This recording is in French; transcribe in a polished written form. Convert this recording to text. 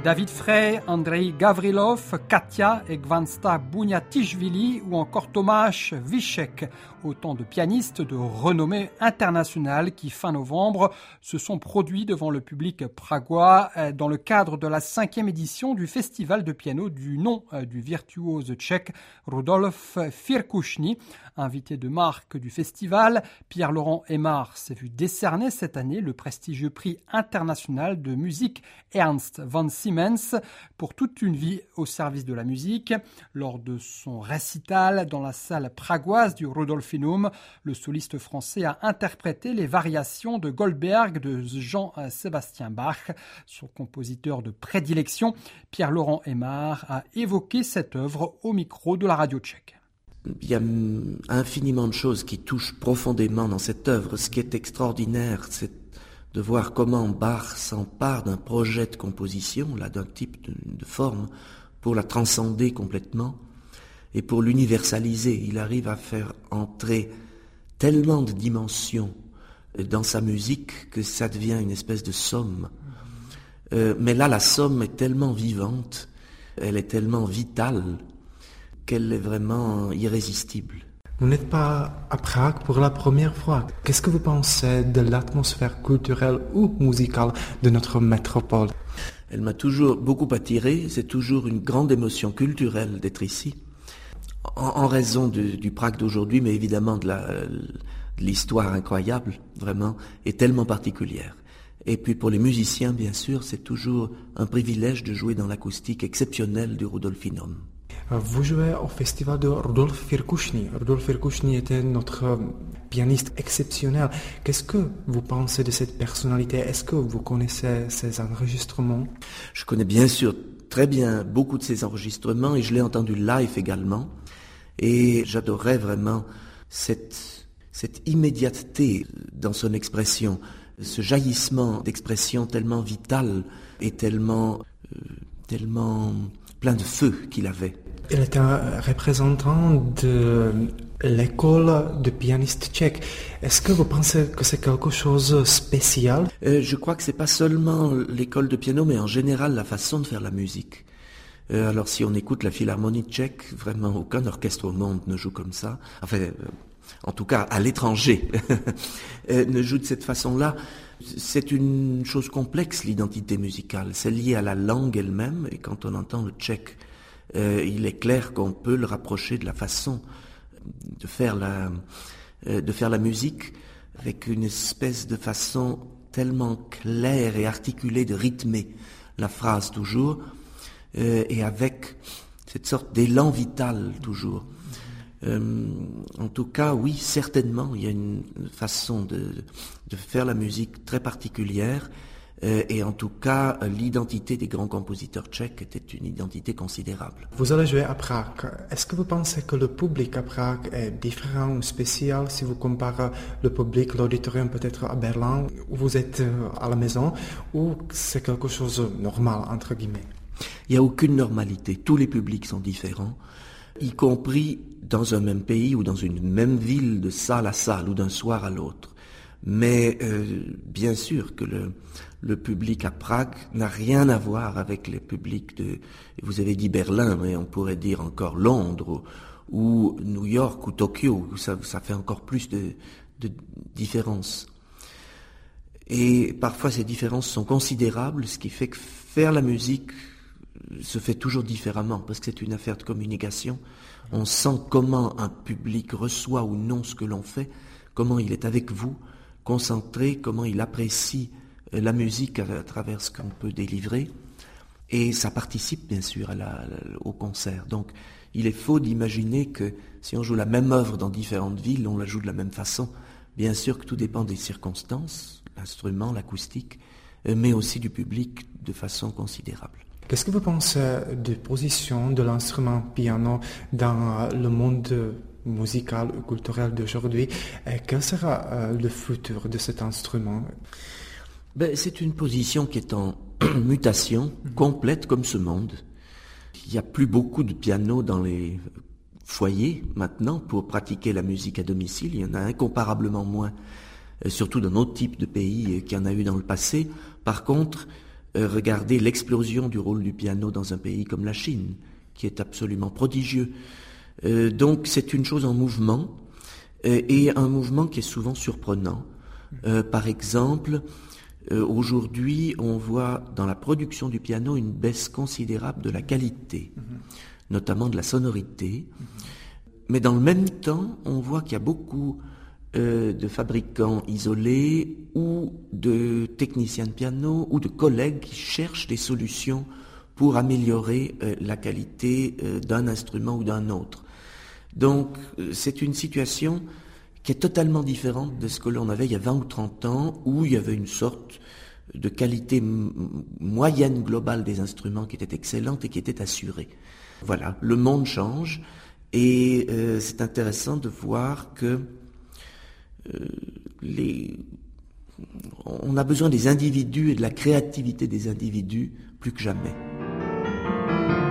David Frey, Andrei Gavrilov, Katia Egvansta Bouniatishvili ou encore Tomáš Víšek, autant de pianistes de renommée internationale qui, fin novembre, se sont produits devant le public pragois dans le cadre de la 5e édition du festival de piano du nom du virtuose tchèque Rudolf Firkušný. Invité de marque du festival, Pierre-Laurent Aimard s'est vu décerner cette année le prestigieux prix international de musique Ernst von Siemens pour toute une vie au service de la musique. Lors de son récital dans la salle pragoise du Rudolfinum, le soliste français a interprété les variations de Goldberg de Jean-Sébastien Bach. Son compositeur de prédilection, Pierre-Laurent Aimard, a évoqué cette œuvre au micro de la radio tchèque. Il y a infiniment de choses qui touchent profondément dans cette œuvre. Ce qui est extraordinaire, c'est de voir comment Bach s'empare d'un projet de composition, là, d'un type de forme, pour la transcender complètement et pour l'universaliser. Il arrive à faire entrer tellement de dimensions dans sa musique que ça devient une espèce de somme. Mais là, la somme est tellement vivante, elle est tellement vitale, qu'elle est vraiment irrésistible. Vous n'êtes pas à Prague pour la première fois. Qu'est-ce que vous pensez de l'atmosphère culturelle ou musicale de notre métropole ? Elle m'a toujours beaucoup attiré. C'est toujours une grande émotion culturelle d'être ici, en raison du Prague d'aujourd'hui, mais évidemment de l'histoire incroyable, vraiment, et tellement particulière. Et puis pour les musiciens, bien sûr, c'est toujours un privilège de jouer dans l'acoustique exceptionnelle du Rudolfinum. Vous jouez au festival de Rudolf Firkušný. Rudolf Firkušný était notre pianiste exceptionnel. Qu'est-ce que vous pensez de cette personnalité ? Est-ce que vous connaissez ses enregistrements ? Je connais bien sûr très bien beaucoup de ses enregistrements et je l'ai entendu live également. Et j'adorais vraiment cette immédiateté dans son expression, ce jaillissement d'expression tellement vital et tellement plein de feu qu'il avait. Il est un représentant de l'école de pianistes tchèques. Est-ce que vous pensez que c'est quelque chose de spécial ? Je crois que c'est pas seulement l'école de piano, mais en général la façon de faire la musique. Alors si on écoute la Philharmonie tchèque, vraiment aucun orchestre au monde ne joue comme ça. Enfin, en tout cas à l'étranger, ne joue de cette façon-là. C'est une chose complexe, l'identité musicale. C'est lié à la langue elle-même, et quand on entend le tchèque, il est clair qu'on peut le rapprocher de la façon de faire la musique avec une espèce de façon tellement claire et articulée de rythmer la phrase toujours, et avec cette sorte d'élan vital toujours. En tout cas, oui, certainement, il y a une façon de faire la musique très particulière, et en tout cas, l'identité des grands compositeurs tchèques était une identité considérable. Vous allez jouer à Prague. Est-ce que vous pensez que le public à Prague est différent ou spécial si vous comparez le public, l'auditorium peut-être à Berlin, où vous êtes à la maison, ou c'est quelque chose de normal, entre guillemets ? Il n'y a aucune normalité. Tous les publics sont différents, y compris dans un même pays ou dans une même ville, de salle à salle ou d'un soir à l'autre. Mais bien sûr que le public à Prague n'a rien à voir avec les publics vous avez dit Berlin, mais on pourrait dire encore Londres ou New York ou Tokyo, où ça fait encore plus de différences. Et parfois ces différences sont considérables, ce qui fait que faire la musique se fait toujours différemment, parce que c'est une affaire de communication. On sent comment un public reçoit ou non ce que l'on fait, comment il est avec vous, concentré, comment il apprécie la musique à travers ce qu'on peut délivrer, et ça participe bien sûr au concert. Donc il est faux d'imaginer que si on joue la même œuvre dans différentes villes, on la joue de la même façon. Bien sûr que tout dépend des circonstances, l'instrument, l'acoustique, mais aussi du public de façon considérable. Qu'est-ce que vous pensez de position de l'instrument piano dans le monde musical ou culturel d'aujourd'hui, et quel sera le futur de cet instrument ? C'est une position qui est en mutation complète comme ce monde. Il n'y a plus beaucoup de pianos dans les foyers maintenant pour pratiquer la musique à domicile. Il y en a incomparablement moins, surtout dans notre type de pays qu'il y en a eu dans le passé. Par contre, Regardez l'explosion du rôle du piano dans un pays comme la Chine, qui est absolument prodigieux. Donc c'est une chose en mouvement, et un mouvement qui est souvent surprenant. Par exemple, aujourd'hui, on voit dans la production du piano une baisse considérable de la qualité, notamment de la sonorité. Mais dans le même temps, on voit qu'il y a beaucoup de fabricants isolés ou de techniciens de piano ou de collègues qui cherchent des solutions pour améliorer la qualité d'un instrument ou d'un autre. Donc c'est une situation qui est totalement différente de ce que l'on avait il y a 20 ou 30 ans, où il y avait une sorte de qualité moyenne globale des instruments qui était excellente et qui était assurée. Voilà, le monde change, et c'est intéressant de voir que on a besoin des individus et de la créativité des individus plus que jamais.